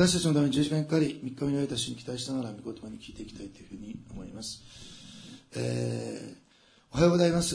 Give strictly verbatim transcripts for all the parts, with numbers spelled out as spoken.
私たちのために十字架にかかり、三日目に会えた主に期待しながら、御言葉に聞いていきたいというふうに思います。えー、おはようございます。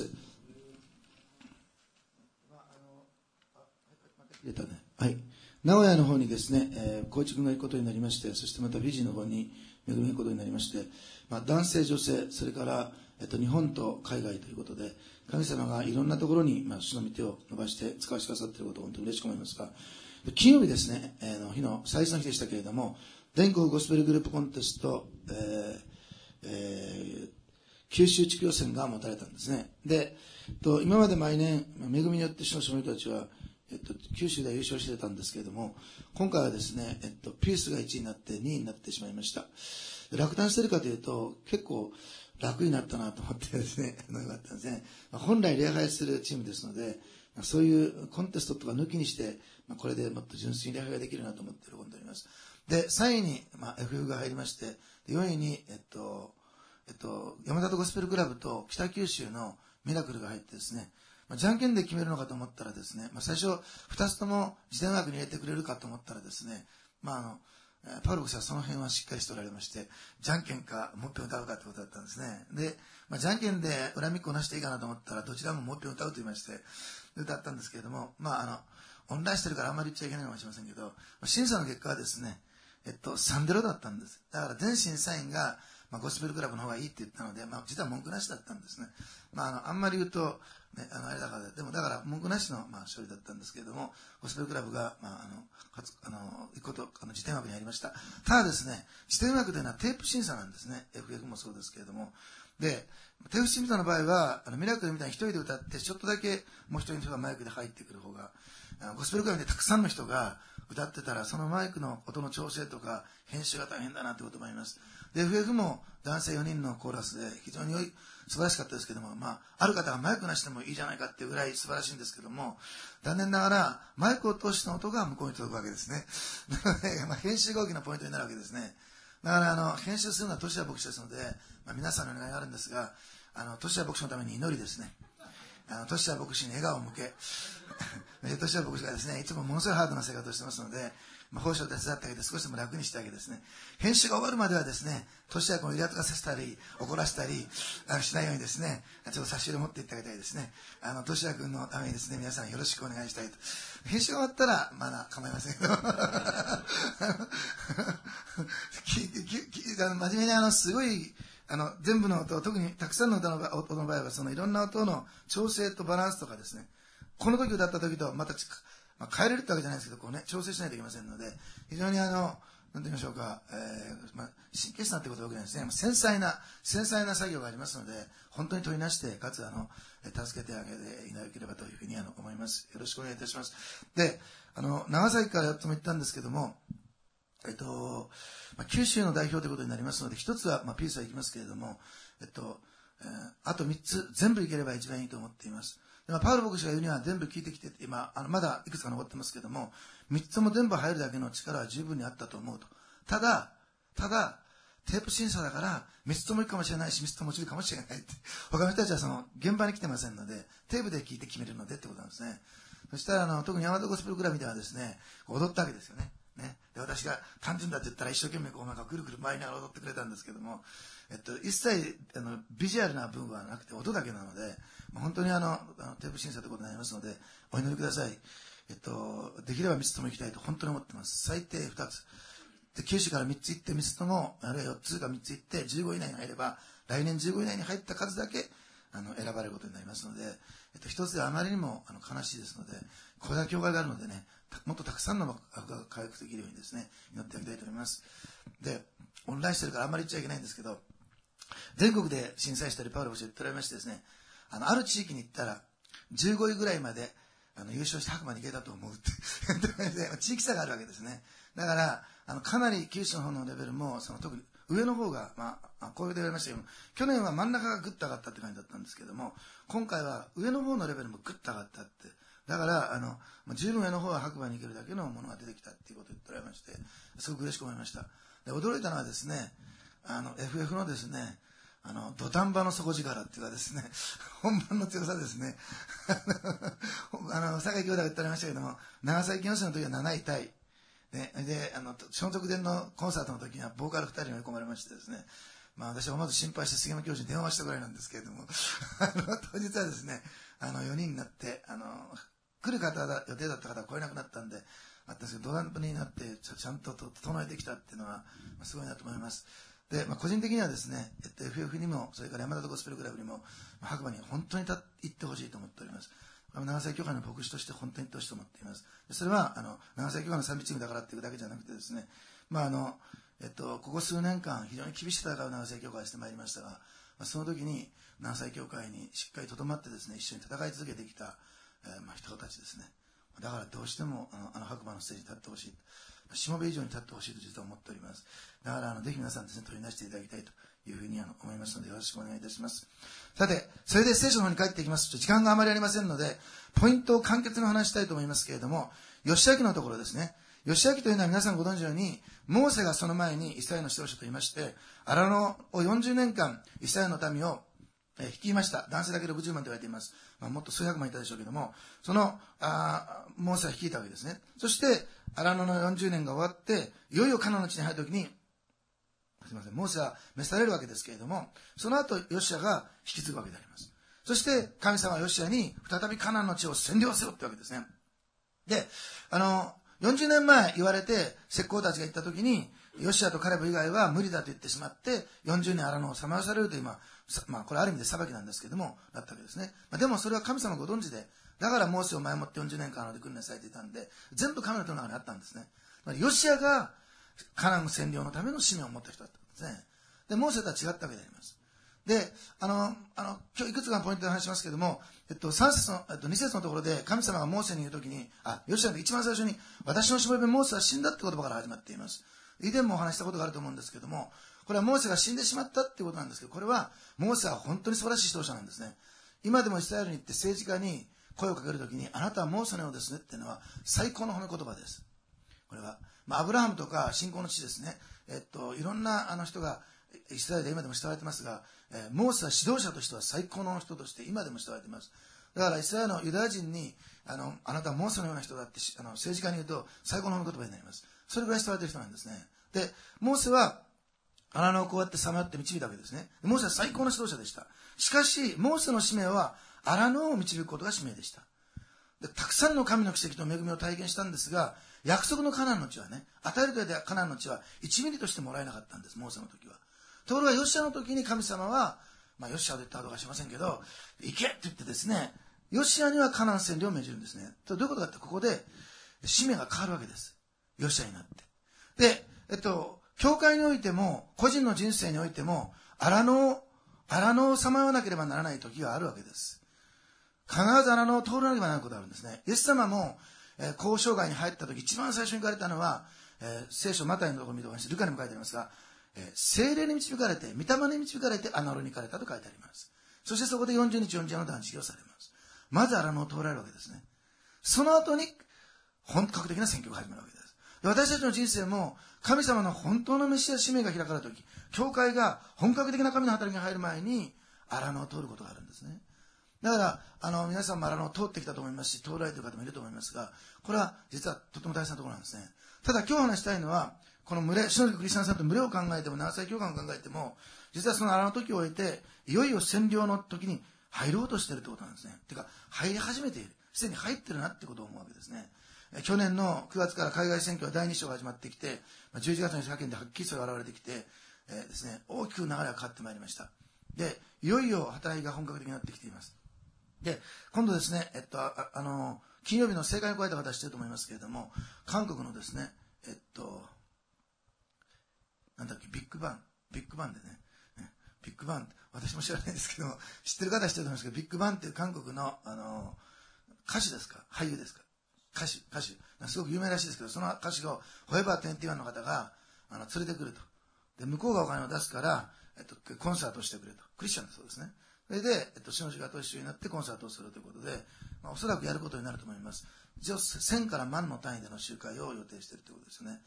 入れたね。はい。名古屋の方にですね、えー、光一君が行くことになりまして、そしてまたフィジーの方に恵みに行くことになりまして、まあ、男性、女性、それから、えっと、日本と海外ということで、神様がいろんなところに、まあ、主の御手を伸ばして使わせてくださっていることを本当に嬉しく思いますが、金曜日ですね、えー、の日の最初の日でしたけれども、全国ゴスペルグループコンテスト、えーえー、九州地区予選が持たれたんですね。で、と今まで毎年、恵みによって主の少人たちは、えっと、九州で優勝してたんですけれども、今回はですね、えっと、ピースがいちいになってにいになってしまいました。落胆してるかというと、結構楽になったなと思ってですね、よかったんですね。本来礼拝するチームですので、そういうコンテストとか抜きにして、これでもっと純粋に礼拝ができるなと思って喜んでおります。で、さんいに、まあ、エフエフ が入りまして、よんいに、えっと、えっと、山里ゴスペルクラブと北九州のミラクルが入ってですね、まあ、じゃんけんで決めるのかと思ったらですね、まあ、最初ふたつとも自伝枠に入れてくれるかと思ったらですね、まあ、あのパウロ牧師はその辺はしっかりしておられまして、じゃんけんかもう一遍歌うかってことだったんですね。で、まあ、じゃんけんで恨みっこなしていいかなと思ったら、どちらももう一遍歌うと言いまして歌ったんですけれども、まあ、あのオンラインしてるからあんまり言っちゃいけないかもしれませんけど、審査の結果はですね、えっと、さんたいゼロだったんです。だから全審査員が、まあ、ゴスペルクラブの方がいいって言ったので、まあ、実は文句なしだったんですね。まあ、あの、あんまり言うと、ね、あの、あれだから、でもだから文句なしの、まあ、勝利だったんですけれども、ゴスペルクラブが、まあ、あの、かつ、あの、行くこと、あの、辞典枠にありました。ただですね、辞典枠というのはテープ審査なんですね。エフエフ もそうですけれども。で、テープ審査の場合は、あの、ミラクルみたいに一人で歌って、ちょっとだけもう一人の人がマイクで入ってくる方が、あのゴスペルクラブでたくさんの人が歌ってたら、そのマイクの音の調整とか、編集が大変だなということもあります。で、エフエフ も男性よにんのコーラスで非常に良い、素晴らしかったですけども、まあ、ある方がマイクなしでもいいじゃないかっていうぐらい素晴らしいんですけども、残念ながら、マイクを通しての音が向こうに届くわけですね。なので、まあ、編集が大きなポイントになるわけですね。だから、あの、編集するのはトシヤ牧師ですので、まあ、皆さんのお願いがあるんですが、あの、トシヤ牧師のために祈りですね。あの、トシヤ牧師に笑顔を向け、トシヤ牧師がですね、いつもものすごいハードな生活をしてますので、まあ、奉仕を手伝ってあげて少しでも楽にしてあげてですね、編集が終わるまではですね、トシヤ君をイラつかせたり、怒らせたりあのしないようにですね、ちょっと差し入れ持っていってあげたいですね。あの、トシヤ君のためにですね、皆さんよろしくお願いしたいと。編集が終わったら、まだ構いませんけど、真面目にあの、すごい、あの、全部の音、特にたくさんの歌の音の場合は、そのいろんな音の調整とバランスとかですね、この時歌った時とまた、まあ、変えれるってわけじゃないですけど、こうね、調整しないといけませんので、非常にあの、なんて言いましょうか、えー、まあ、神経質なってことはよくないですね。繊細な、繊細な作業がありますので、本当に取りなして、かつあの、助けてあげていただければというふうにあの思います。よろしくお願いいたします。で、あの、長崎からよっつも言ったんですけども、えっと、まあ、九州の代表ということになりますので、一つは、まあ、ピースは行きますけれども、えっと、えー、あと三つ、全部行ければ一番いいと思っています。でまあ、パウロ牧師が言うには全部聞いてきて、今、あのまだいくつか残ってますけども、三つも全部入るだけの力は十分にあったと思うと。ただ、ただ、テープ審査だから、三つともいいかもしれないし、三つとも落ちるかもしれないって。他の人たちはその、現場に来てませんので、テープで聞いて決めるのでってことなんですね。そしたら、あの、特にヤマトゴスペルクラブではですね、踊ったわけですよね。ね。で、私が単純だって言ったら一生懸命こうなんかぐるぐる回りながら踊ってくれたんですけども、えっと、一切、あの、ビジュアルな部分はなくて音だけなので、本当にあの、あのテープ審査ということになりますので、お祈りください。えっと、できれば三つとも行きたいと本当に思ってます。最低二つ。で、九州から三つ行って三つとも、あるいは四つか三つ行ってじゅうご以内に入れば、来年じゅうご以内に入った数だけ、あの、選ばれることになりますので、えっと、一つであまりにもあの悲しいですので、これだけ教会があるのでね、もっとたくさんの学が回復できるようにですね、祈ってあげたいと思います。で、オンラインしてるからあんまり言っちゃいけないんですけど、全国で震災したりパウロ牧師が言っておられましてですね、あの、ある地域に行ったら、じゅうごいぐらいまで、あの、優勝して白馬に行けたと思うって。地域差があるわけですね。だから、あの、かなり九州の方のレベルも、その特に上の方が、まあ、こういうで言われましたけども、去年は真ん中がぐっと上がったって感じだったんですけども、今回は上の方のレベルもぐっと上がったって。だから、あの、十分上の方は白馬に行けるだけのものが出てきたっていうことを言っておられまして、すごく嬉しく思いました。で、驚いたのはですね、あの、エフエフ のですね、あの、土壇場の底力っていうかですね、本番の強さですね。あの、坂井兄弟が言っておられましたけども、長崎予選の時はなないタイ。 で、で、あの、聖徳殿のコンサートの時にはボーカルふたりに追い込まれましてですね、まあ私はまず心配して杉山教授に電話したぐらいなんですけれども、あの、当日はですね、あの、よにんになって、あの、来る方だ、予定だった方が来れなくなったんで、あったんですけど、ドラムになってちゃ、ちゃんと整えてきたっていうのは、まあ、すごいなと思います。で、まあ、個人的にはですね、えっと、エフエフ にも、それから山田ゴスペルクラブにも、まあ、白馬に本当に行ってほしいと思っております。長崎教会の牧師として本当に行ってほしいと思っています。それは、あの、長崎教会の賛美チームだからっていうだけじゃなくてですね、まあ、あの、えっと、ここ数年間、非常に厳しい戦いを長崎教会はしてまいりましたが、まあ、その時に、長崎教会にしっかりとどまってですね、一緒に戦い続けてきた、えー、まあ、人たちですね。だからどうしても、あの、あの白馬のステージに立ってほしい。しもべ以上に立ってほしいと実は思っております。だから、あの、ぜひ皆さんですね、取り出していただきたいというふうにあの思いますので、よろしくお願いいたします。さて、それで聖書の方に帰っていきますと、時間があまりありませんので、ポイントを簡潔にお話したいと思いますけれども、義明のところですね。義明というのは皆さんご存知のように、モーセがその前にイスラエルの指導者と言いまして、荒野をよんじゅうねんかん、イスラエルの民を率いました。男性だけろくじゅうまんと言われています。まあ、もっと数百万いたでしょうけども、その、あモーセは率いたわけですね。そして、荒野のよんじゅうねんが終わって、いよいよカナンの地に入るときに、すみません、モーセは召されるわけですけれども、その後、ヨシアが引き継ぐわけであります。そして、神様はヨシアに再びカナンの地を占領せよってわけですね。で、あの、よんじゅうねんまえ言われて、石膏たちが言ったときに、ヨシアとカレブ以外は無理だと言ってしまって、よんじゅうねん荒野をさまよされるという、まあ、まあ、これある意味で裁きなんですけども、だったわけですね。まあ、でもそれは神様ご存知で、だからモーセを前もってよんじゅうねんかん荒野で訓練されていたんで、全部神の手の中にあったんですね。まあ、ヨシアがカナン占領のための使命を持った人だったんですね。で、モーセとは違ったわけであります。で、あの、あの、今日いくつかのポイントで話しますけども、えっと、さん節の、えっと、に節のところで、神様がモーセに言うときに、あ、ヨシアが一番最初に、私のしもべモーセは死んだって言葉から始まっています。以前もお話したことがあると思うんですけども、これはモーセが死んでしまったっていうことなんですけど、これは、モーセは本当に素晴らしい指導者なんですね。今でもイスラエルに行って政治家に声をかけるときに、あなたはモーセのようですねっていうのは、最高の褒め言葉です。これは、まあ、アブラハムとか信仰の地ですね。えっと、いろんなあの人が、イスラエルで今でも慕われてますが、えー、モーセは指導者としては最高の人として今でも慕われています。だからイスラエルのユダヤ人に、あの、あなたはモーセのような人だってあの政治家に言うと最高の言葉になります。それぐらい慕われている人なんですね。で、モーセは荒野をこうやってさまよって導いたわけですね。モーセは最高の指導者でした。しかし、モーセの使命は荒野を導くことが使命でした。で、たくさんの神の奇跡と恵みを体験したんですが、約束のカナンの地はね、与えるというカナンの地はいちミリとしてもらえなかったんです、モーセの時は。ところがヨシアの時に神様は、まあヨシアと言ったことはしませんけど、行けって言ってですね、ヨシアにはカナン占領を命じるんですね。どういうことかって、ここで使命が変わるわけです。ヨシアになって。で、えっと、教会においても、個人の人生においても、荒野を、荒野をさまよわなければならない時があるわけです。必ず荒野を通らなければならないことがあるんですね。イエス様も、えー、交渉外に入った時、一番最初に言われたのは、えー、聖書マタイのところを見ておりまして、ルカにも書いてありますが、えー、聖霊に導かれて、御霊に導かれて荒野に行かれたと書いてあります。そしてそこでよんじゅうにちよんじゅうよんの断食をされます。まず荒野を通られるわけですね。その後に、本格的な選挙が始まるわけです。で、私たちの人生も、神様の本当のメシア使命が開かれた時、教会が本格的な神の働きに入る前に、荒野を通ることがあるんですね。だから、あの、皆さんも荒野を通ってきたと思いますし、通られている方もいると思いますが、これは実はとても大切なところなんですね。ただ今日話したいのは、この群れ、シノリクリスチャンさんと群れを考えても、長崎教会を考えても、実はその荒野の時を終えて、いよいよ占領の時に入ろうとしているということなんですね。てか、入り始めている。すでに入ってるなってことを思うわけですね。去年のくがつから海外選挙はだいに章が始まってきて、じゅういちがつの社権ではっきりそれが現れてきて、えーですね、大きく流れが変わってまいりました。で、いよいよ働きが本格的になってきています。で、今度ですね、えっと、あ, あの、金曜日の正解を超えた方は知ってると思いますけれども、韓国のですね、えっと、なんだっけ、ビッグバン、ビッグバンでね、ビッグバン、私も知らないですけども、知ってる方は知ってると思いますけど、ビッグバンっていう韓国の、あの、歌手ですか俳優ですか歌手、歌手。すごく有名らしいですけど、その歌手を、フォーエバーにじゅういちの方が、あの、連れてくると。で、向こうがお金を出すから、えっと、コンサートをしてくれと。クリスチャンだそうですね。それで、えっと、シノジがと一緒になってコンサートをするということで、まあ、おそらくやることになると思います。一応、千から万の単位での集会を予定しているということですよね。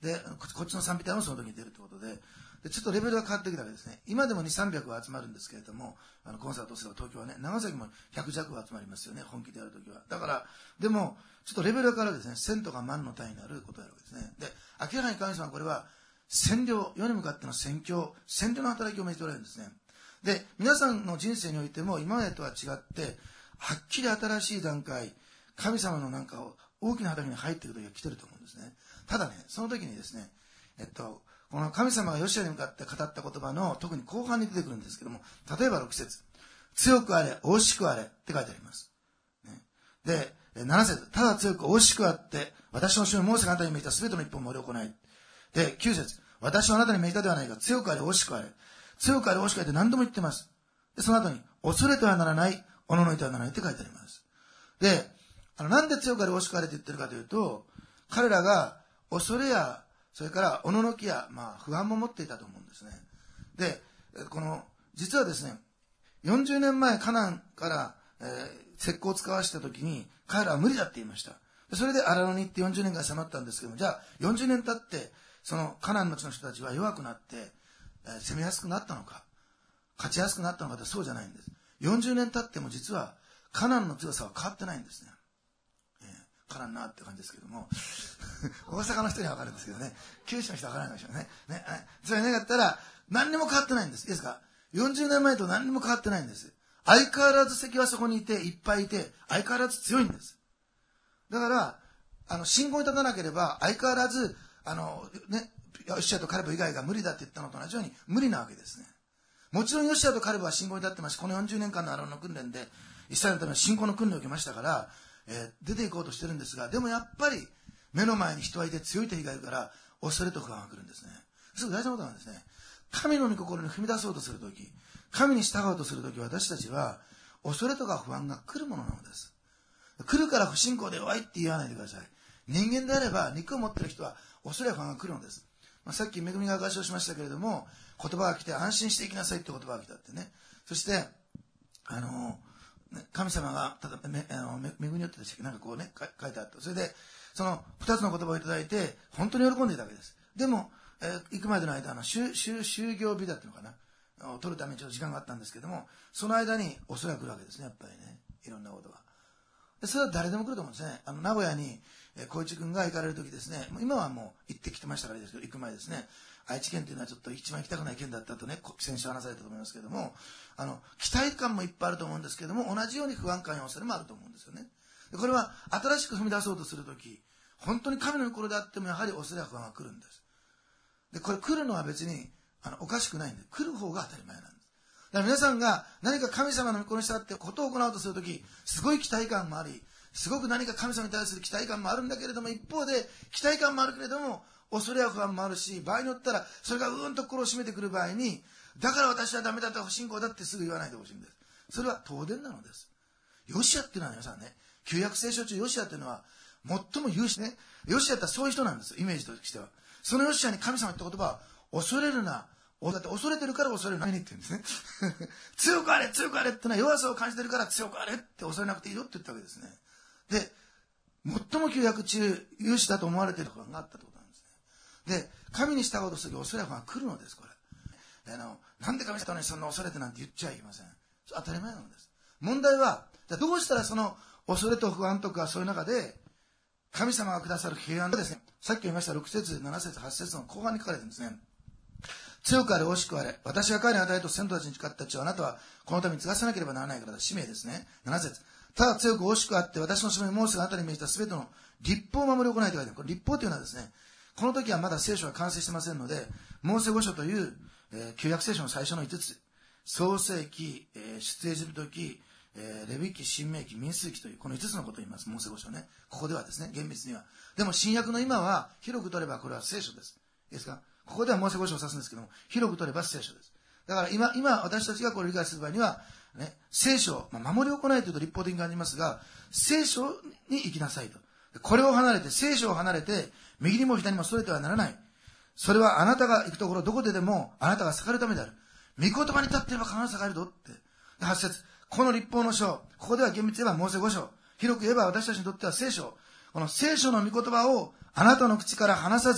で、こっちの賛美隊もその時に出るということで、でちょっとレベルが変わってきたわけですね。今でもにせんさんびゃくは集まるんですけれども、あのコンサートをすれば東京はね、長崎もひゃく弱は集まりますよね、本気でやるときは。だから、でも、ちょっとレベルが変わるわけですね。千とか万の単位になることをやるわけですね。で、明らかに神様はこれは、占領、世に向かっての宣教、宣教の働きを命じておられるんですね。で、皆さんの人生においても、今までとは違って、はっきり新しい段階、神様のなんかを大きな働きに入っていく時が来てると思うんですね。ただね、その時にですね、えっと、この神様がヨシュアに向かって語った言葉の特に後半に出てくるんですけども、例えばろく節、強くあれ、惜しくあれって書いてあります。ね、で、なな節、ただ強く惜しくあって、私の主のモーセがあなたに命じたすべての一本を行い。で、きゅう節、私はあなたに命じたではないが、強くあれ、惜しくあれ。強くあれ、惜しくあれって何度も言ってます。で、その後に、恐れてはならない、おののいてはならないって書いてあります。で、あの、なんで強くあれ、惜しくあれって言ってるかというと、彼らが恐れや、それから、おののきや、まあ、不安も持っていたと思うんですね。で、この、実はですね、よんじゅうねんまえ、カナンから、えー、石膏を使わせたときに、彼らは無理だって言いました。それで荒野に行ってよんじゅうねんが迫ったんですけども、じゃあ、よんじゅうねん経って、その、カナンの地の人たちは弱くなって、えー、攻めやすくなったのか、勝ちやすくなったのかってそうじゃないんです。よんじゅうねん経っても実は、カナンの強さは変わってないんですね。からなって感じですけども大阪の人には分かるんですけどね、九州の人は分からないでしょうね。ね、それなかったら何にも変わってないんです。いいですか、よんじゅうねんまえと何にも変わってないんです。相変わらず敵はそこにいていっぱいいて相変わらず強いんです。だからあの信号に立たなければ相変わらずあのね、ヨシュアとカレブ以外が無理だって言ったのと同じように無理なわけですね。もちろんヨシュアとカレブは信号に立ってますし、このよんじゅうねんかんのアロンの訓練でイスラエルのための信仰の訓練を受けましたから、えー、出ていこうとしてるんですが、でもやっぱり目の前に人はいて強い敵がいるから恐れと不安が来るんですね。すごく大事なことなんですね。神の御心に踏み出そうとするとき、神に従おうとするとき、私たちは恐れとか不安が来るものなのです。来るから不信仰で弱いって言わないでください。人間であれば肉を持っている人は恐れや不安が来るのです。まあ、さっき恵みが合唱しましたけれども、言葉が来て安心していきなさいって言葉が来たってね。そしてあの神様がただめあの恵みによってですね、なんかこうね書いてあった。それでその二つの言葉をいただいて本当に喜んでいたわけです。でも、えー、行くまでの間あの就就業日だっていうのかなを取るためにちょっと時間があったんですけども、その間に恐れが来るわけですね。やっぱりね、いろんなことが。でそれは誰でも来ると思うんですね。あの名古屋に光一君が行かれる時ですね、今はもう行ってきてましたからですけど、行く前ですね、愛知県というのはちょっと一番行きたくない県だったとね、先週話されたと思いますけれども、あの期待感もいっぱいあると思うんですけども、同じように不安感や恐れもあると思うんですよね。でこれは新しく踏み出そうとするとき、本当に神の心であってもやはり恐れや不安が来るんです。でこれ来るのは別にあのおかしくないんで、来る方が当たり前なんです。だから皆さんが何か神様の御心に従ってことを行おうとするとき、すごい期待感もあり、すごく何か神様に対する期待感もあるんだけれども、一方で期待感もあるけれども恐れや不安もあるし、場合によったらそれがうーんと心を締めてくる場合に、だから私はダメだとか不信仰だってすぐ言わないでほしいんです。それは当然なのです。ヨシアっていうのは皆さんね、旧約聖書中ヨシアっていうのは最も有志ね、ヨシアってそういう人なんです、イメージとしては。そのヨシアに神様の言った言葉は、恐れるな、だって恐れてるから恐れないって言うんですね強くあれ強くあれってのは弱さを感じてるから強くあれって恐れなくていいよって言ったわけですね。で最も旧約中有志だと思われていることがあったということなんですね。で神に従おうとする恐れが来るのです。これあのなんで神様にそんな恐れてなんて言っちゃいけません。当たり前なのです。問題はじゃあどうしたらその恐れと不安とかそういう中で神様がくださる平安がですね、さっき言いましたろく節なな節はち節の後半に書かれてるんですね。強くあれ惜しくあれ、私が彼に与えと先祖たちに誓った地をあなたはこのために継がせなければならないからだ。使命ですね。なな節、ただ強く惜しくあって私の使命モーセがあなたに命じたすべての立法を守り行いと書いてある。これ立法というのはですね、この時はまだ聖書が完成してませんので、モーセ五書という、えー、旧約聖書の最初のいつつ、創世記、えー、出エジプト記、えー、レビ記、新明記、民数記というこのいつつのことを言います。モーセ五書ね。ここではですね、厳密には。でも新約の今は広く取ればこれは聖書です。いいですか。ここではモーセ五書を指すんですけども、広く取れば聖書です。だから今、今私たちがこれを理解する場合には、ね、聖書、まあ、守り行いというと立法的に感じますが、聖書に生きなさいと。これを離れて、聖書を離れて、右にも左にもそれてはならない。それはあなたが行くところどこででもあなたが栄えるためである。御言葉に立っていれば必ず栄えるぞって。はち節、この立法の書、ここでは厳密に言えばモーセ五書、広く言えば私たちにとっては聖書。この聖書の御言葉をあなたの口から離さず、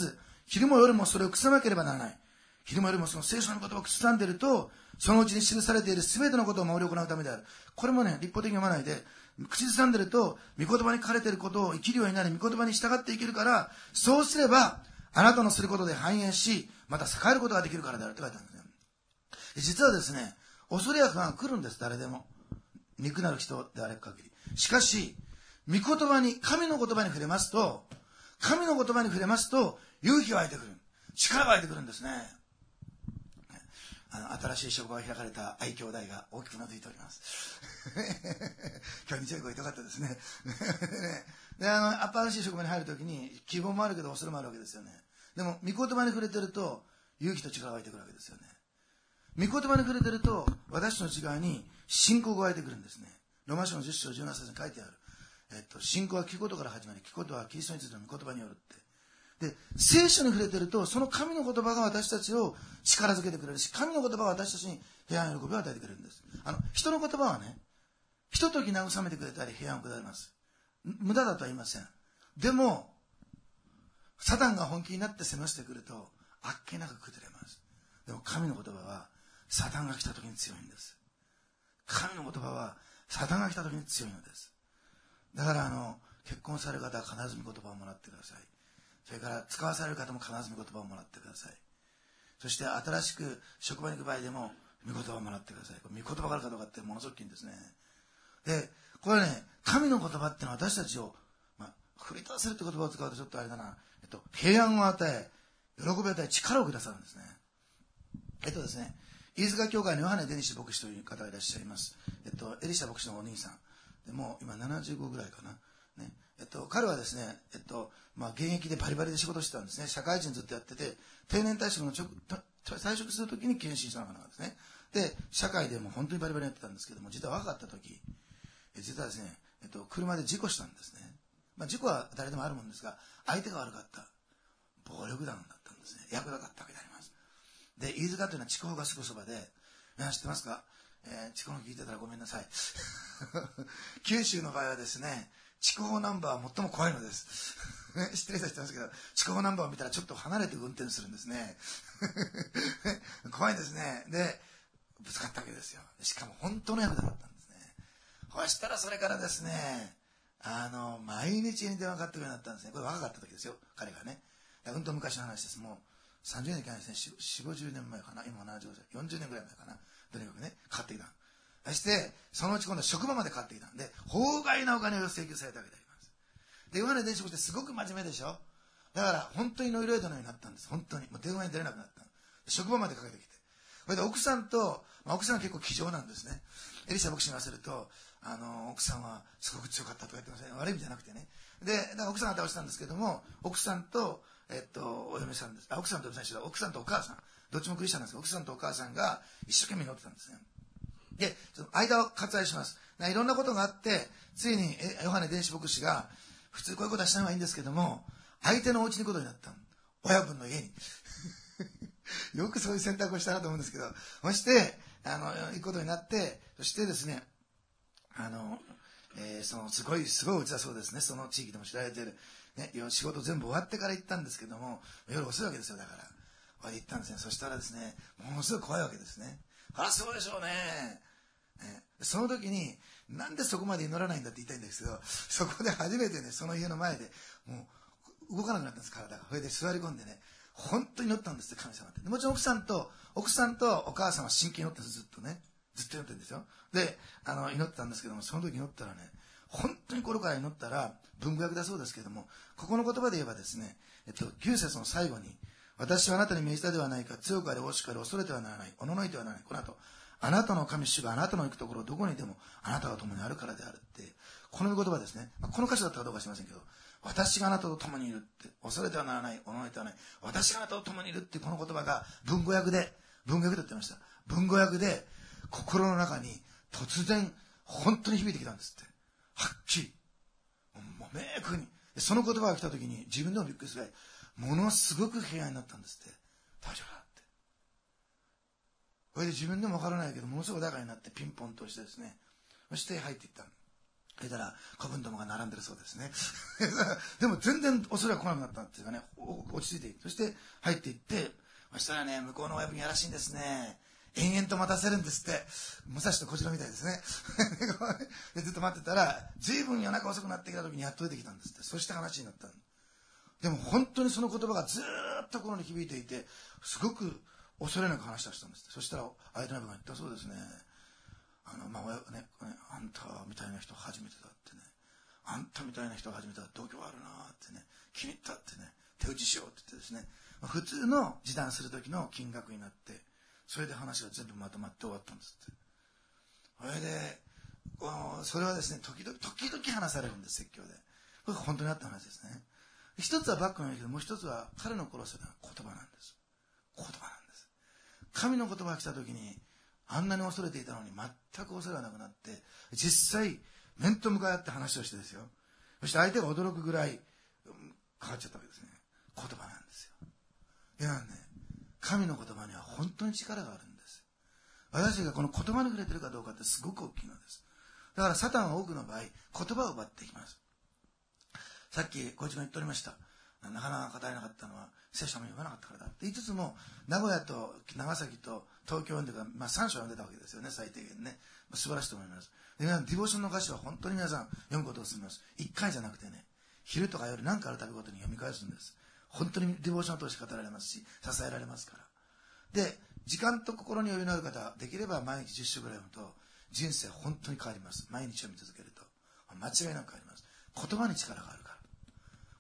昼も夜もそれを腐さなければならない。昼も夜もその聖書の言葉を口ずさんでいると、そのうちに記されている全てのことを守り行うためである。これもね、立法的に読まないで、口ずさんでいると、御言葉に書かれていることを生きるようになり、御言葉に従って生きるから、そうすれば、あなたのすることで繁栄し、また栄えることができるからであると書いてあるんですね。実はですね、恐れや不安が来るんです、誰でも。肉なる人であれば限り。しかし、御言葉に、神の言葉に触れますと、神の言葉に触れますと、勇気が湧いてくる。力が湧いてくるんですね。あの新しい職場が開かれた愛兄弟が大きくなずいております。今日日曜日来いてよかったですね。で、あの、新しい職場に入るときに、希望もあるけど恐れもあるわけですよね。でも、御言葉に触れてると、勇気と力が湧いてくるわけですよね。御言葉に触れてると、私の内側に信仰が湧いてくるんですね。ローマ書のじゅっ章じゅうなな節に書いてある。えっと、信仰は聞くことから始まり、聞くことはキリストについての御言葉によるって。で、聖書に触れてると、その神の言葉が私たちを力づけてくれるし、神の言葉が私たちに平安喜びを与えてくれるんです。あの、人の言葉はね、ひととき慰めてくれたり平安をくだります。無駄だとは言いません。でも、サタンが本気になって攻めしてくると、あっけなく崩れます。でも神の言葉は、サタンが来た時に強いんです。神の言葉は、サタンが来た時に強いのです。だからあの、結婚される方は必ず御言葉をもらってください。それから使わされる方も必ず御言葉をもらってください。そして新しく職場に行く場合でも御言葉をもらってください。御言葉があるかどうかってものすごく大きいんですね。で、これね、神の言葉ってのは私たちを、まあ、振り倒せるって言葉を使うとちょっとあれだな、えっと、平安を与え、喜びを与え、力をくださるんですね。えっとですね、飯塚教会のヨハネ・デニシ牧師という方がいらっしゃいます。えっと、エリシャ牧師のお兄さん。でもう今ななじゅうごぐらいかな。ね。えっと、彼はですね、えっと、まあ、現役でバリバリで仕事してたんですね。社会人ずっとやってて、定年退職のちょ退職するときに検診したのかなんですね。で、社会でも本当にバリバリやってたんですけども、実は若かったとき、実はですね、えっと、車で事故したんですね。まあ、事故は誰でもあるもんですが、相手が悪かった。暴力団だったんですね。ヤクザだったわけであります。で、飯塚というのは筑豊がすぐそばで、皆さん知ってますか？えー、筑豊聞いてたらごめんなさい。九州の場合はですね、筑豊ナンバーは最も怖いのです。知ってる人は知ってますけど、筑豊ナンバーを見たらちょっと離れて運転するんですね。怖いんですね。で、ぶつかったわけですよ。しかも本当のヤクザだったんですね。そしたらそれからですね、あの、毎日に電話かかってくるようになったんですね。これ若かった時ですよ、彼がね。うんと昔の話です。もうさんじゅうねんいけないですね。よん、ごじゅうねんまえかな。今ななじゅうごさい。よんじゅうねんぐらい前かな。とにかくね、かかってきた。そして、そのうち今度は職場までかかってきたんで、法外なお金を請求されたわけであります。で、ヨハネ伝職ってすごく真面目でしょ。だから、本当にノイロイドのようになったんです。本当に。もう電話に出れなくなった。職場までかけてきて。それで奥さんと、まあ、奥さんは結構気丈なんですね。エリシャ牧師に言わせると、あの、奥さんはすごく強かったとか言ってますね。悪い意味じゃなくてね。で、だから奥さんが倒したんですけども、奥さんと、えっと、お嫁さんです。あ、奥さんとお嫁さん、奥さんとお母さん。どっちもクリスチャンなんですけど、奥さんとお母さんが一生懸命祈ってたんですね。で、その間を割愛します。いろんなことがあって、ついにヨハネ伝子牧師が、普通こういうことはしたのはいいんですけども、相手のお家に行くことになったの。親分の家に。よくそういう選択をしたなと思うんですけど、そして、あの、行くことになって、そしてですね、あの、えー、その、すごい、すごいお家だそうですね。その地域でも知られている。ね、仕事全部終わってから行ったんですけども、夜遅いわけですよ、だから。これで行ったんですね。そしたらですね、ものすごい怖いわけですね。あ、そうでしょうね。ね、その時に、なんでそこまで祈らないんだって言いたいんですけど、そこで初めてね、その家の前で、もう、動かなくなったんです、体が。それで座り込んでね、本当に祈ったんですって、神様って。もちろん奥さんと、奥さんとお母さんは真剣に祈ってるんです、ずっとね。ずっと祈ってるんですよ。で、あの、祈ってたんですけども、その時祈ったらね、本当に心から祈ったら、文語訳だそうですけども、ここの言葉で言えばですね、えっと、きゅう節の最後に、私はあなたに命じたではないか、強くあれ、大しくあれ、恐れてはならない、おののいてはならない。この後、あなたの神主があなたの行くところ、どこにいても、あなたが共にあるからであるって、この言葉ですね。まあ、この箇所だったかどうか知りませんけど、私があなたと共にいるって、恐れてはならない、おののいてはならない、私があなたと共にいるってこの言葉が文語訳で、文語訳で言ってました。文語訳で、心の中に突然、本当に響いてきたんですって。はっきり。もう明確に。その言葉が来た時に自分でもびっくりするぐらい、ものすごく平安になったんですって。大丈夫だって。それで自分でもわからないけど、ものすごく穏やかになってピンポンとしてですね、そして入っていった。 そしたら子分どもが並んでるそうですね。でも全然恐れは来なくなったっていうかね、落ち着いていって、そして入っていって、そしたらね、向こうの親分やらしいんですね。延々と待たせるんですって。武蔵と小次郎みたいですね。でずっと待ってたら、随分夜中遅くなってきた時にやっと出てきたんですって。そして話になったの。でも本当にその言葉がずーっと心に響いていて、すごく恐れなく話をしたんですって。そしたら相手の親分が言ったそうですね。あの、まあ、親ね、あんたみたいな人初めてだってね。あんたみたいな人が初めてだ、度胸あるなってね。気に入ったってね。手打ちしようって言ってですね。普通の示談する時の金額になって、それで話が全部まとまって終わったんですって。それで、それはですね、時々、時々話されるんです、説教で。これが本当にあった話ですね。一つはバックなんだけど、もう一つは彼の殺せた言葉なんです。言葉なんです。神の言葉が来た時に、あんなに恐れていたのに全く恐れがなくなって、実際、面と向かい合って話をしてですよ。そして相手が驚くぐらい変わっちゃったわけですね。言葉なんですよ。でなんね、神の言葉には本当に力があるんです。私がこの言葉に触れてるかどうかってすごく大きいのです。だからサタンは多くの場合、言葉を奪っていきます。さっき小一が言っておりました。なかなか語れなかったのは聖書も読まなかったからだって言いつつも、名古屋と長崎と東京で、まあ、さん章読んでたわけですよね、最低限ね。素晴らしいと思います。で皆さんディボーションの歌詞は本当に皆さん読むことを勧めます。一回じゃなくてね、昼とか夜何かあるたびごとに読み返すんです。本当にディボーションを通して語られますし、支えられますから。で、時間と心に余裕のある方、できれば毎日じゅっ章ぐらい読むと人生本当に変わります。毎日読み続けると間違いなく変わります。言葉に力があるから、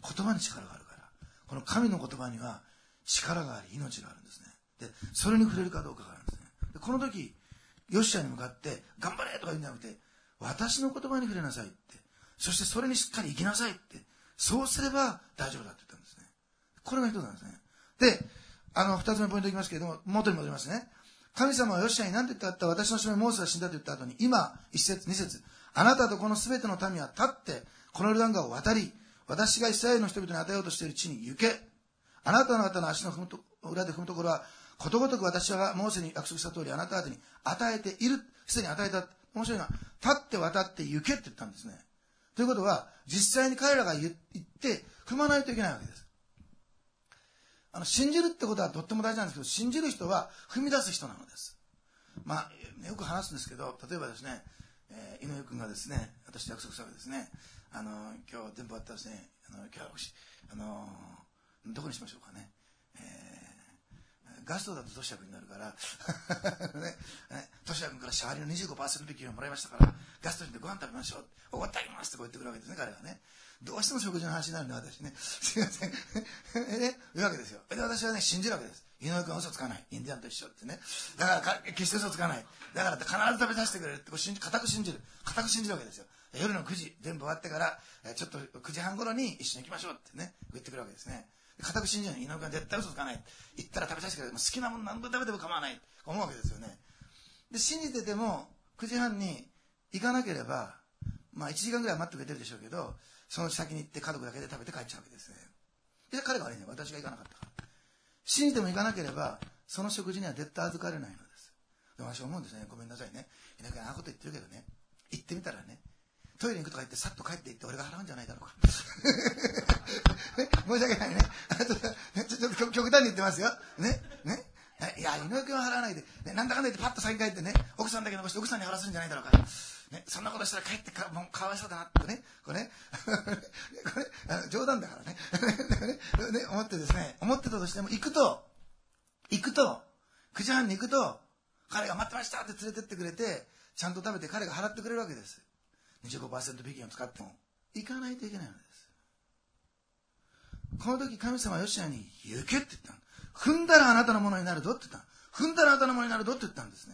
言葉に力があるから、この神の言葉には力があり命があるんですね。でそれに触れるかどうかがあるんですね。でこの時ヨシュアに向かって頑張れとか言うんじゃなくて、私の言葉に触れなさいって、そしてそれにしっかり生きなさいって、そうすれば大丈夫だって言ったんですね。これが一つなんですね。で、あの二つ目ポイントいきますけれども、元に戻りますね。神様はヨシュアに何て言ったか、私のしもべモーセが死んだと言った後に、今一節二節、あなたとこのすべての民は立ってこのヨルダン川を渡り、私がイスラエルの人々に与えようとしている地に行け。あなたの方の足の踏むと裏で踏むところはことごとく私はモーセに約束した通りあなた方に与えている。すでに与えた。面白いのは、立って渡って行けって言ったんですね。ということは、実際に彼らが言って踏まないといけないわけです。あの信じるってことはとっても大事なんですけど、信じる人は踏み出す人なのです。まあよく話すんですけど、例えばですね、えー、井上君がですね、私と約束したわけですね。あの今日全部終わったらですね、あの今日はあのどこにしましょうかね。えー、ガストだとトシヤ君になるからね、トシヤ君からシャワリの にじゅうごパーセント 引きをもらいましたから、ガストにでご飯食べましょう。おごってあげますってこう言ってくるわけですね、彼はね。どうしても食事の話になるんで、私ね。すいません。えね、言うわけですよ。で、私はね、信じるわけです。井上君は嘘つかない。インディアンと一緒ってね。だからか、決して嘘つかない。だから必ず食べさせてくれるって、こう信じ、固く信じる。固く信じるわけですよ。夜のくじ、全部終わってから、ちょっとくじはん頃に一緒に行きましょうってね、言ってくるわけですね。固く信じない。井上君は絶対嘘つかない。行ったら食べさせてくれる。好きなもの何度食べても構わない。思うわけですよね。で、信じてても、くじはんに行かなければ、まあいちじかんぐらい待ってくれてるでしょうけど、その先に行って家族だけで食べて帰っちゃうわけですね。で、彼が悪いね。私が行かなかったから。信じても行かなければ、その食事には絶対預かれないのです。で、私は思うんですね。ごめんなさいね。井上君ああこと言ってるけどね。行ってみたらね、トイレに行くとか言ってさっと帰って行って俺が払うんじゃないだろうか。ね、申し訳ないね。ちょっと極端に言ってますよ。ね。ね。いや、井上君は払わないで、ね、なんだかんだ言ってパッと先帰ってね、奥さんだけ残して奥さんに払わせるんじゃないだろうか。ね、そんなことしたら帰ってかもうかわいそうだなってね、これね、これ冗談だからね、ね、思ってですね、思ってたとしても行くと、行くと、くじはんに行くと、彼が待ってましたって連れてってくれて、ちゃんと食べて彼が払ってくれるわけです。にじゅうごパーセント 引きを使っても、行かないといけないのです。この時神様はヨシュアに行けって言ったの。踏んだらあなたのものになるぞって言ったの。踏んだらあなたのものになるぞって言ったんですね。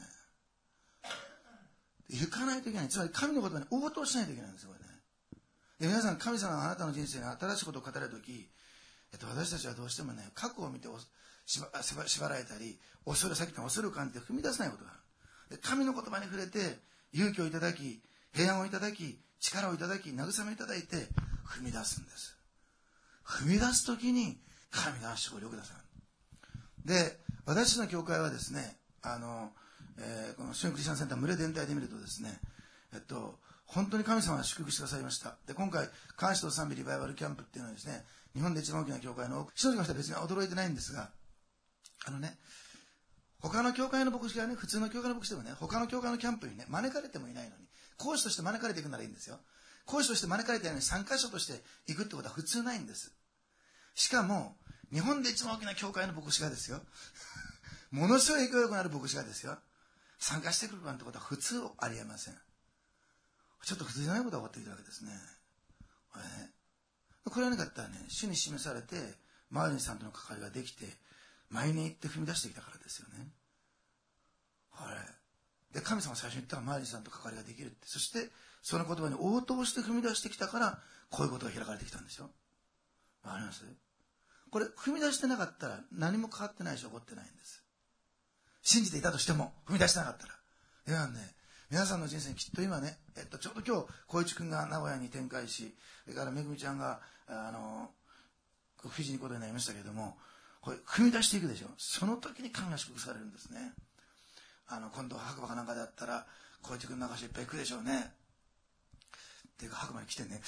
行かないといけない。つまり神の言葉に応答しないといけないんですよ、これね。で、皆さん、神様があなたの人生に新しいことを語るとき、えっと、私たちはどうしてもね、過去を見て縛られたり、恐れ、さっきの恐れを感じて踏み出せないことがある。で、神の言葉に触れて、勇気をいただき、平安をいただき、力をいただき、慰めいただいて、踏み出すんです。踏み出すときに、神が勝利をくださる。で、私の教会はですね、あの、えー、このシュンクリスチャンセンター群れ全体で見るとですね、えっと、 本当に神様が祝福してくださいました。で、今回、感謝と賛美リバイバルキャンプっていうのはですね、日本で一番大きな教会の、一人の人は別に驚いてないんですが、あのね、他の教会の牧師がね、普通の教会の牧師でもね、他の教会のキャンプにね、招かれてもいないのに、講師として招かれていくならいいんですよ。講師として招かれていないのに参加者として行くってことは普通ないんです。しかも、日本で一番大きな教会の牧師がですよ、ものすごい影響力のある牧師がですよ、参加してくるなんてことは普通ありえません。ちょっと普通じゃないことが起こっているわけですね。これね、これは何かって言ったらね、主に示されて、マーリンさんとの関わりができて、前に行って踏み出してきたからですよね。これ。で、神様が最初に言ったらマーリンさんと関わりができるって。そして、その言葉に応答して踏み出してきたから、こういうことが開かれてきたんですよ。わかります？これ、踏み出してなかったら何も変わってないし起こってないんです。信じていたとしても、踏み出してなかったら。ではね、皆さんの人生にきっと今ね、えっと、ちょうど今日、光一君が名古屋に展開し、それからめぐみちゃんが、あの、フィジーに行くことになりましたけれども、これ、踏み出していくでしょ。その時に神が祝福されるんですね。あの、今度白馬かなんかであったら、光一君の流しいっぱい行くでしょうね。っていうか、白馬に来てね。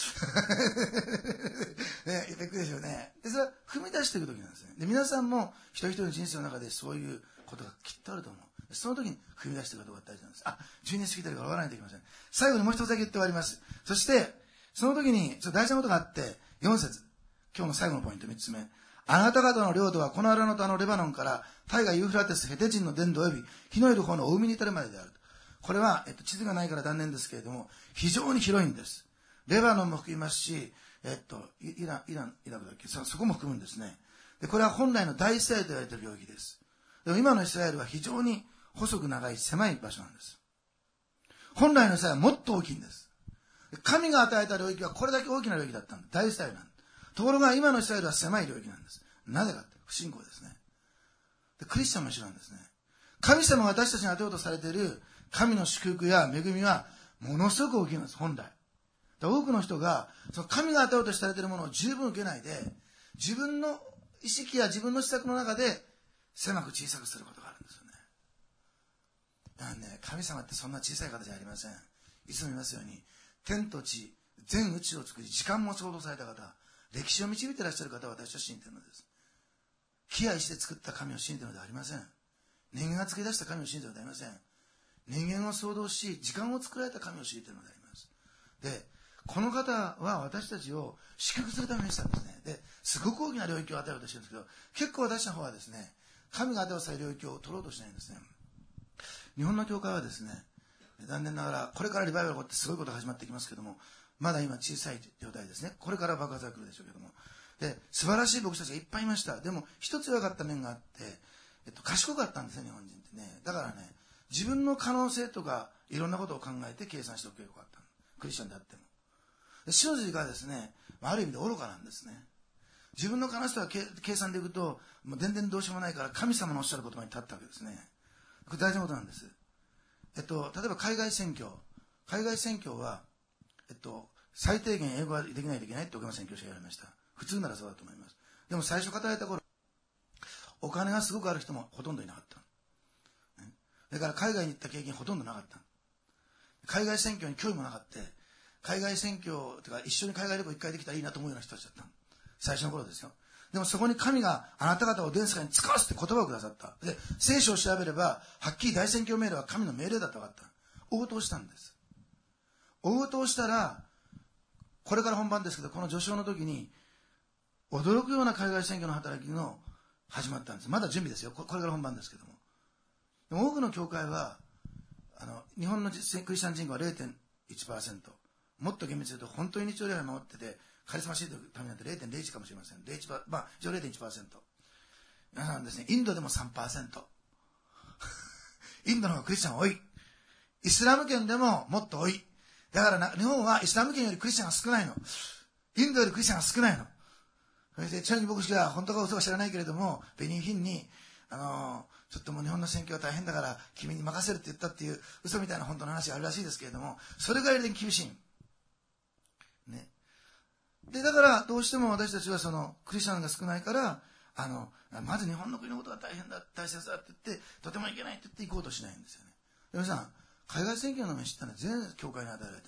ね、いっぱい行くでしょうね。で、それは踏み出していく時なんですね。で、皆さんも一人一人の人生の中でそういうことがきっとあると思う。その時に踏み出していくことが大事なんです。あ、じゅうねん過ぎてるから終わらないといけません。最後にもう一つだけ言って終わります。そして、その時に、ちょっと大事なことがあって、よん節。今日の最後のポイントみっつめ。あなた方の領土はこの荒野とあのレバノンから大河ユーフラテスヘテ人の伝道及び日のいる方の海に至るまでである。これは、えっと、地図がないから断念ですけれども、非常に広いんです。レバノンも含みますし、えっと、イラン、イラン、イラクだっけ、そ、そこも含むんですね。で、これは本来の大イスラエルと言われている領域です。でも今のイスラエルは非常に細く長い狭い場所なんです。本来のイスラエルはもっと大きいんです。神が与えた領域はこれだけ大きな領域だったんだ。大イスラエルなんだ。ところが今のイスラエルは狭い領域なんです。なぜかって、不信仰ですね。で、クリスチャンも一緒なんですね。神様が私たちに与えようとされている神の祝福や恵みはものすごく大きいんです、本来。多くの人がその神が与えようとされているものを十分受けないで、自分の意識や自分の施策の中で狭く小さくすることがあるんですよね。だからね、神様ってそんな小さい方じゃありません。いつも言いますように、天と地、全宇宙を作り、時間も創造された方、歴史を導いていらっしゃる方は私は信じているのです。木や石で作った神を信じているのではありません。人間が作り出した神を信じているのではありません。人間を創造し、時間を作られた神を信じているのであります。で、この方は私たちを祝福するためにしたんですね。で、すごく大きな領域を与えようとしてるんですけど、結構私の方はですね、神が与えようとされる領域を取ろうとしないんですね。日本の教会はですね、残念ながら、これからリバイバルが起こってすごいことが始まってきますけども、まだ今小さい状態ですね。これから爆発が来るでしょうけども。で、素晴らしい牧師たちがいっぱいいました。でも、一つ弱かった面があって、えっと、賢かったんですね、日本人ってね。だからね、自分の可能性とか、いろんなことを考えて計算しておく傾向があった。クリスチャンであっても。正直がですね、ある意味で愚かなんですね。自分の可能性は計算でいくと、もう全然どうしようもないから神様のおっしゃる言葉に立ったわけですね。これ大事なことなんです。えっと、例えば海外宣教。海外宣教は、えっと、最低限英語ができないといけないって岡山宣教師が言われました。普通ならそうだと思います。でも最初語られた頃、お金がすごくある人もほとんどいなかった。ね、だから海外に行った経験ほとんどなかった。海外宣教に興味もなかった。海外宣教とか一緒に海外旅行一回できたらいいなと思うような人たちだった。最初の頃ですよ。でもそこに神があなた方を全世界に使わすって言葉をくださった。で、聖書を調べれば、はっきり大宣教命令は神の命令だと分かった。応答したんです。応答したら、これから本番ですけど、この序章の時に、驚くような海外宣教の働きの始まったんです。まだ準備ですよ。これから本番ですけども。でも多くの教会は、あの、日本のクリスチャン人口は れいてんいちパーセント。もっと厳密に言うと、本当に日曜礼拝を守ってて、カリスマシートのためになって れいてんれいいち かもしれません。れいいち、まあ、一応 れいてんいちパーセント。皆さんですね、インドでも さんパーセント。インドの方がクリスチャンが多い。イスラム圏でももっと多い。だからな、日本はイスラム圏よりクリスチャンが少ないの。インドよりクリスチャンが少ないの。それで、チャンギ牧師が本当か嘘か知らないけれども、ベニーヒンに、あのー、ちょっともう日本の選挙は大変だから、君に任せるって言ったっていう嘘みたいな本当の話があるらしいですけれども、それぐらいで厳しい。ね。で、だから、どうしても私たちはその、クリスチャンが少ないから、あの、まず日本の国のことが大変だ、大切だって言って、とてもいけないって言って行こうとしないんですよね。皆さん、海外選挙の飯ってのは全教会に与えられてる。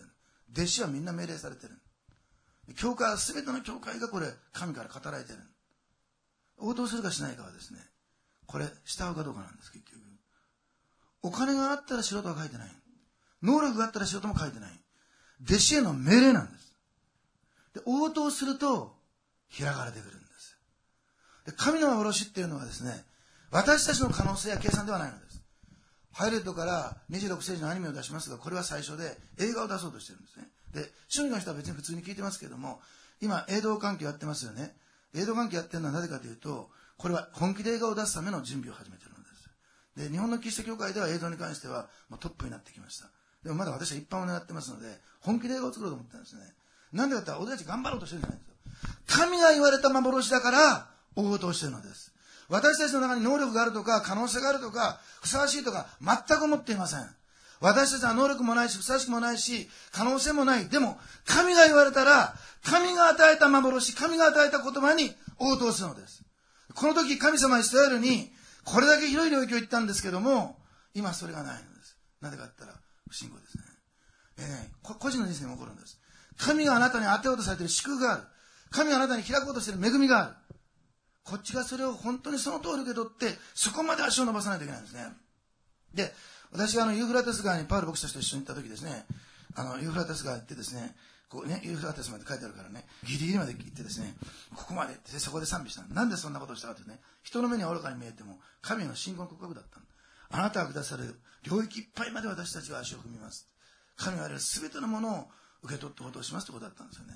弟子はみんな命令されてる。教会は全ての教会がこれ神から語られてる。応答するかしないかはですね、これ従うかどうかなんです。結局お金があったらしろとは書いてない。能力があったらしろとも書いてない。弟子への命令なんです。で応答すると開かれてくるんです。で神の幻っていうのはですね、私たちの可能性や計算ではないのです。ハイレットからにじゅうろく世紀のアニメを出しますが、これは最初で映画を出そうとしてるんですね。で周囲の人は別に普通に聞いてますけども、今映像関係やってますよね。映像関係やってるのはなぜかというと、これは本気で映画を出すための準備を始めているのです。で日本のキリスト教会では映像に関してはもうトップになってきました。でもまだ私は一般を狙ってますので、本気で映画を作ろうと思ってるんですね。なんでかって言ったら、俺たち頑張ろうとしてるんじゃないんですよ。神が言われた幻だから応答してるのです。私たちの中に能力があるとか可能性があるとかふさわしいとか全く思っていません。私たちは能力もないしふさわしくもないし可能性もない。でも神が言われたら、神が与えた幻、神が与えた言葉に応答するのです。この時神様イスラエルにこれだけ広い領域を言ったんですけども、今それがないのです。なぜかって言ったら不信仰ですね。えー、ね個人の人生に起こるんです。神があなたに与えようとされている祝福がある。神があなたに開こうとしている恵みがある。こっちがそれを本当にその通り受け取って、そこまで足を伸ばさないといけないんですね。で、私があのユーフラテス川にパウル牧師たちと一緒に行った時ですね、あのユーフラテス川行ってですね、こうね、ユーフラテスまで書いてあるからね、ギリギリまで行ってですね、ここまで行ってそこで賛美したの。なんでそんなことをしたかというとね、人の目には愚かに見えても神の信仰の告白だったの。あなたが下される領域いっぱいまで私たちが足を踏みます。神があれる全てのものを受け取って応答しますということだったんですよね。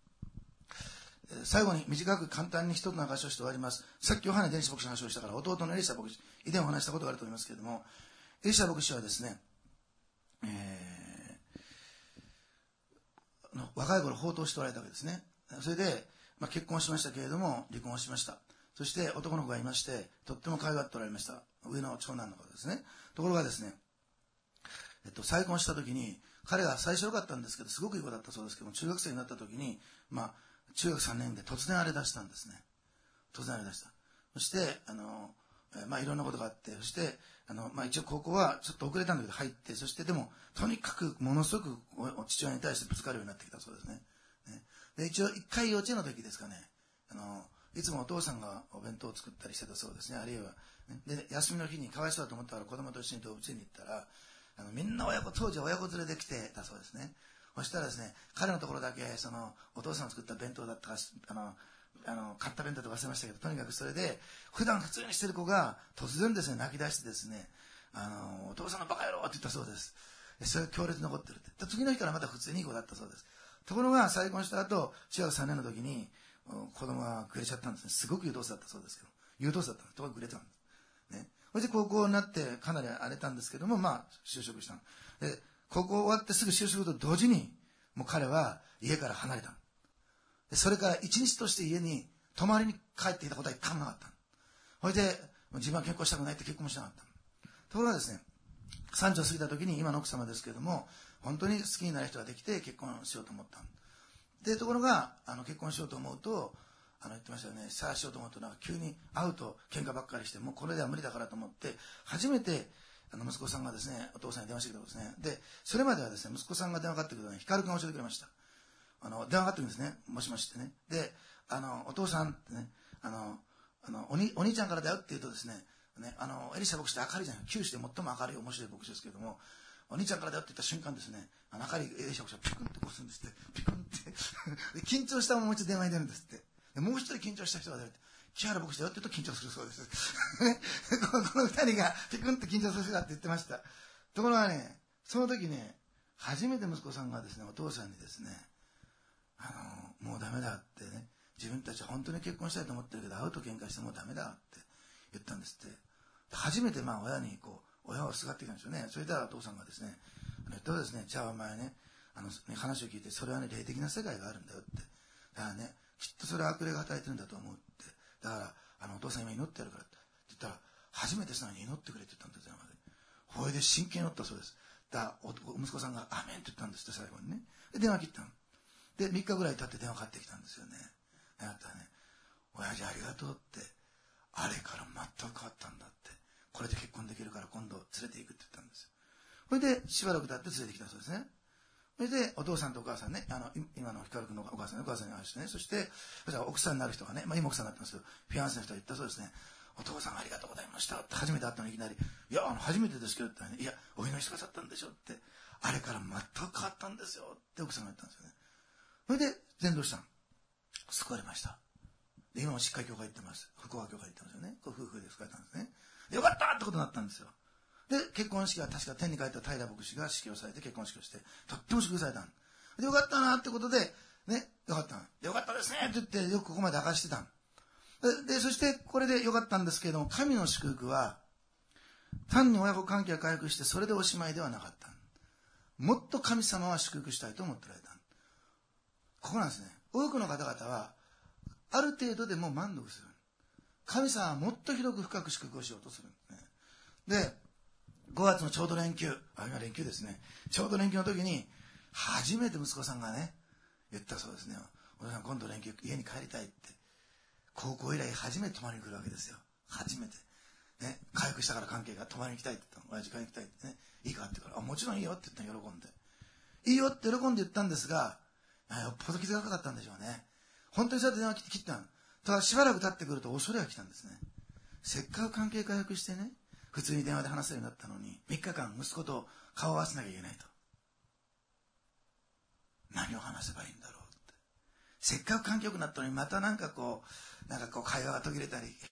最後に短く簡単に一つの話をして終わります。さっきヨハネ電子牧師の話をしたから、弟のエリシャ牧師、以前お話したことがあると思いますけれども、エリシャ牧師はですね、えー、の若い頃放蕩しておられたわけですね。それで、まあ、結婚しましたけれども離婚をしました。そして男の子がいまして、とっても可愛がっておられました。上の長男の子ですね。ところがですね、えっと、再婚した時に、彼が最初良かったんですけど、すごくいい子だったそうですけども、中学生になった時に、まあ、中学さんねんで突然荒れ出したんですね。突然荒れ出した。そして、あの、まあ、いろんなことがあって、そして、あの、まあ、一応高校はちょっと遅れたんだけど入って、そしてでも、とにかくものすごく父親に対してぶつかるようになってきたそうですね。ねで、一応一回幼稚園の時ですかね、あの、いつもお父さんがお弁当を作ったりしてたそうですね。あるいは、ね、で、休みの日にかわいそうだと思ったから子供と一緒に動物園に行ったら、あのみんな親子、当時は親子連れで来てたそうですね。そしたらですね、彼のところだけそのお父さんが作った弁当だったか、あのあの買った弁当とか忘れましたけど、とにかくそれで普段普通にしてる子が突然ですね泣き出してですね、あのお父さんのバカ野郎って言ったそうです。それが強烈に残ってるって。次の日からまた普通にいい子だったそうです。ところが再婚した後、中学さんねんの時に子供がくれちゃったんですね。すごく優等生だったそうですけど、優等生だったんです。ところがくれたんですね。そして高校になってかなり荒れたんですけども、まあ就職したので、高校終わってすぐ就職と同時にもう彼は家から離れた。でそれから一日として家に泊まりに帰っていたことは一回もなかった。それで自分は結婚したくないって結婚もしなかった。ところがですね、さんじゅうを過ぎた時に今の奥様ですけれども、本当に好きになる人ができて結婚しようと思った。でところがあの結婚しようと思うと、あの言ってましたよね、さあしようと思うとなんか急に会うと喧嘩ばっかりして、もうこれでは無理だからと思って初めてあの息子さんがですね、お父さんに電話してきたことですね。でそれまではですね、息子さんが電話かかってくるのに光君が教えてくれました。あの電話かかってくるんですね、もしもしってね。であのお父さんってね、あのあの お, にお兄ちゃんからだよって言うとですね、ねあのエリシャ牧師って明るいじゃない、九州で最も明るい面白い牧師ですけれども、お兄ちゃんからだよって言った瞬間ですね、あの明るいエリシャ牧師がピクンってこうするんですって、ピクンって緊張したままもう一度電話に出るんですって。でもう一人緊張した人が出るって、木原牧師だよって言うと緊張するそうですね、この二人がピクンって緊張させたって言ってました。ところがね、その時ね、初めて息子さんがですね、お父さんにですね、あのもうダメだってね、自分たちは本当に結婚したいと思ってるけど会うと喧嘩してもうダメだって言ったんですって。初めてまあ親にこう親をすがってきたんですよね。それではお父さんがですね、言ったらですね、じゃあお前ね、あのね話を聞いて、それはね霊的な世界があるんだよって、だからねきっとそれは悪霊が働いてるんだと思うって、だからあのお父さん今祈ってやるからって言ったら、初めてそのように祈ってくれって言ったんですよ。これで真剣に祈ったそうです。だから息子さんがアメンって言ったんですって、最後にね。で電話切ったのでみっかぐらい経って電話かかってきたんですよね。あなたはね、親父ありがとうって、あれから全く変わったんだって、これで結婚できるから今度連れて行くって言ったんですよ。それでしばらく経って連れてきたそうですね。 それで、お父さんとお母さんね、あの、今の光君のお母さんね、お母さんに会わせてね、そして、そしたら奥さんになる人がね、まあ今奥さんになってますけど、フィアンセの人が言ったそうですね、お父さんありがとうございましたって初めて会ったのにいきなり、いや、あの、初めてですけどって言ったらね、いや、お祈りしてくださったんでしょって、あれから全く変わったんですよって奥さんが言ったんですよね。それで、全道したん。救われました。で、今もしっかり教会行ってます。福岡教会行ってますよね。これ夫婦で救われたんですね。でよかったってことになったんですよ。で、結婚式は確か天に帰った平牧師が式をされて結婚式をして、とっても祝福されたんで、よかったなってことで、ね、よかったんよかったですねって言って、よくここまで明かしてたんで、で、そしてこれでよかったんですけれども、神の祝福は、単に親子関係が回復して、それでおしまいではなかったん。もっと神様は祝福したいと思ってられたん。ここなんですね。多くの方々は、ある程度でもう満足する。神様はもっと広く深く祝福をしようとするんですね。で、ごがつのちょうど連休、あ、今連休ですね。ちょうど連休の時に、初めて息子さんがね、言ったそうですね。お父さん今度連休家に帰りたいって。高校以来初めて泊まりに来るわけですよ。初めて。ね、回復したから関係が泊まりに行きたいって言ったの。親父帰りに行きたいってね。いいかって言うから、あ、もちろんいいよって言ったの、喜んで。いいよって喜んで言ったんですが、よっぽど気づかなかったんでしょうね。本当にそうやって電話切ったの。ただしばらく経ってくると恐れが来たんですね。せっかく関係回復してね、普通に電話で話せるようになったのに、みっかかん息子と顔を合わせなきゃいけないと。何を話せばいいんだろうって。せっかく関係良くなったのに、またなんかこう、なんかこう会話が途切れたり、